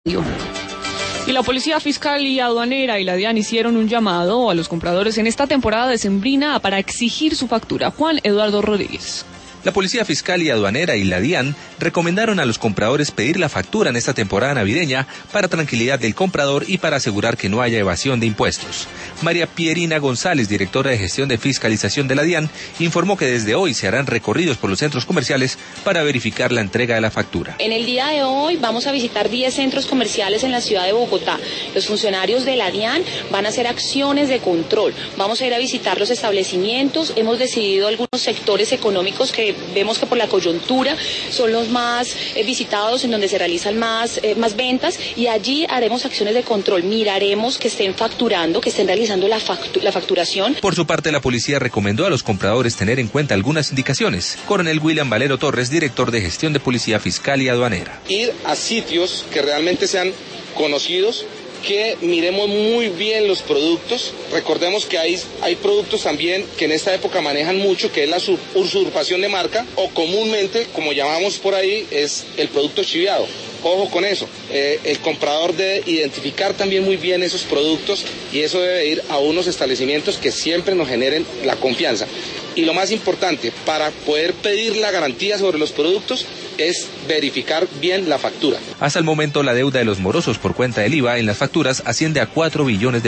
Y la Policía Fiscal y Aduanera y la DIAN hicieron un llamado a los compradores en esta temporada decembrina para exigir su factura. Juan Eduardo Rodríguez. La Policía Fiscal y Aduanera y la DIAN recomendaron a los compradores pedir la factura en esta temporada navideña para tranquilidad del comprador y para asegurar que no haya evasión de impuestos. María Pierina González, directora de Gestión de Fiscalización de la DIAN, informó que desde hoy se harán recorridos por los centros comerciales para verificar la entrega de la factura. En el día de hoy vamos a visitar 10 centros comerciales en la ciudad de Bogotá. Los funcionarios de la DIAN van a hacer acciones de control. Vamos a ir a visitar los establecimientos. Hemos decidido algunos sectores económicos que vemos que por la coyuntura son los más visitados, en donde se realizan más ventas, y allí haremos acciones de control. Miraremos que estén facturando, que estén realizando la facturación. Por su parte, la policía recomendó a los compradores tener en cuenta algunas indicaciones. Coronel William Valero Torres, director de Gestión de Policía Fiscal y Aduanera. Ir a sitios que realmente sean conocidos, que miremos muy bien los productos. Recordemos que hay productos también que en esta época manejan mucho, que es la usurpación de marca, o comúnmente, como llamamos por ahí, es el producto chiviado. Ojo con eso, el comprador debe identificar también muy bien esos productos, y eso debe ir a unos establecimientos que siempre nos generen la confianza. Y lo más importante, para poder pedir la garantía sobre los productos, es verificar bien la factura. Hasta el momento, la deuda de los morosos por cuenta del IVA en las facturas asciende a 4 billones de